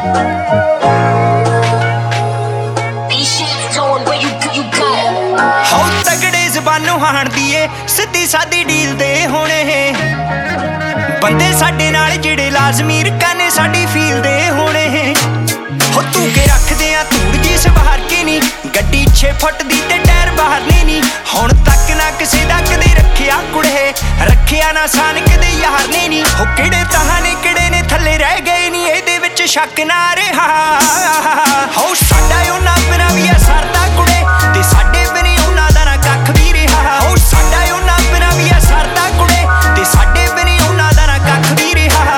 हाणदी सीधी सादी डील दे होने बंदे साडे नाल जिहड़े लाजमी रकाने साडी फील दे होने हो तू के रखदे आ धूड़ जी सवार के नी गड्डी 6 फुट दी ते टायर बाहर नहीं हुण तक ना किसे दा कदे रखिया कुड़े रखिया ना सान कदे यार ने नी हो किहड़े ताहां ने किहड़े ने थल्ले रह गए नी इहदे विच शक ना रहा हो साडा उन्हां बिना वी सरदा कुड़े ते साडे बिना उन्हां दा ना कख वी रहा हो साडा उन्हां बिना वी सरदा कुड़े ते साडे बिना उन्हां दा ना कख वी रहा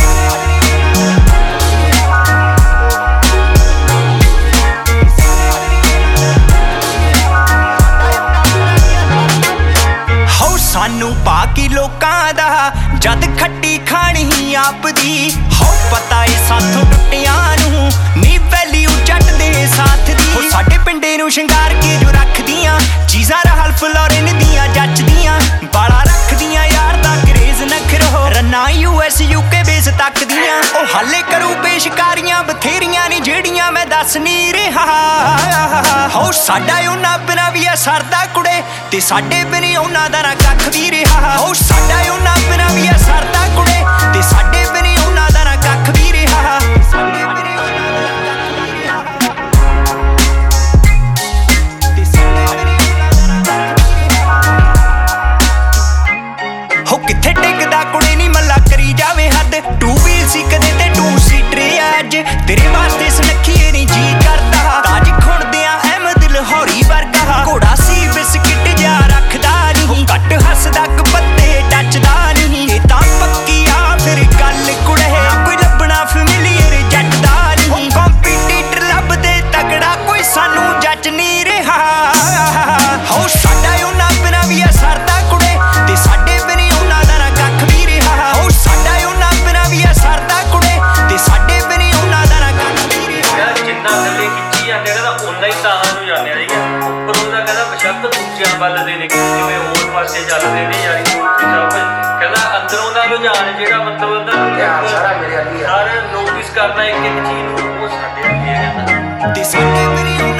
सानू बाकी लोकां दा जद खट्टी खानी आप दी हो पता है साथों टुटियां नू नी वैल्यू जट दे साथ दी हो साडे पिंडे नू शंगार के जो रखदियां चीज़ां रहल फलोरिन दियां जचदियां बाला रखदियां यार दा क्रेज नखरो रन्ना US UK बेस तक दियां ओ हाले करू पेशकारियां बथेरियां नी जेड़ियां मैं दस नहीं रहा हो साडा उन्हां बिना वी सरदा कुड़े ते साडे बिना उन्हां दा ना कख वी रहा हो साडा उन्हां बिना वी सरदा कुड़े ते साडे बिना उन्हां दा ना कख वी रहा हो किथे टिकदा कुड़े नी मल्ला करी जावे हद 2 व्हील सी कदे ते 2 सीटर अज तेरे वास्ते सुनखी नी जी करदा ताज खुणदियां अहमद लाहौरी वर्गा घोड़ा सी बिस्किट जा रखदा नहीं कट हसदा कपत्ते टचदा नहीं ये तां पक्की आ फिर गल कुड़े कोई लभना फैमिलियर जटदा नहीं कंपीटीटर लभदे तगड़ा कोई सानू जच नहीं रहा हो साडा उन्हां बिना वी सरदा कुड़े ते साडे बिना उन्हां दा ना कख वी रहा हो साडा उन्हां बिना वी सरदा कुड़े ते साडे बिना उन्हां दा ना कख वी रहा जिन्ना थल्ले खिੱਚੀ ਜਾਂਦੇ ਕਹਿੰਦਾ ਉਨਾ ਹੀ ਤਾਹਾਂ ਨੂੰ ਜਾਂਦੇ ਆ ਠੀਕ ਹੈ ਪਰ ਉਹਦਾ ਕਹਿੰਦਾ ਬਸ਼ੱਕ ਦੂਜਿਆਂ ਵੱਲ ਦੇ ਨੇ ਜਿਵੇਂ ਹੋਰ ਪਾਸੇ ਚੱਲਦੇ ਨੇ ਯਾਰੀ ਦੋਸਤੀ ਸਭ ਕਹਿੰਦਾ ਅੰਦਰੋਂ ਦਾ ਰੁਝਾਨ ਜਿਹੜਾ ਮਤਲਬ ਉਹਦਾ ਸਾਰਾ ਮੇਰੇ ਅੱਗੇ ਆ ਨੋਟਿਸ ਕਰਨਾ ਇੱਕ ਇੱਕ ਚੀਜ਼ ਨੂੰ ਉਹ ਸਾਡੇ ਅੱਗੇ ਹੈ ਕਹਿੰਦਾ ਤੇ ਸਾਡੇ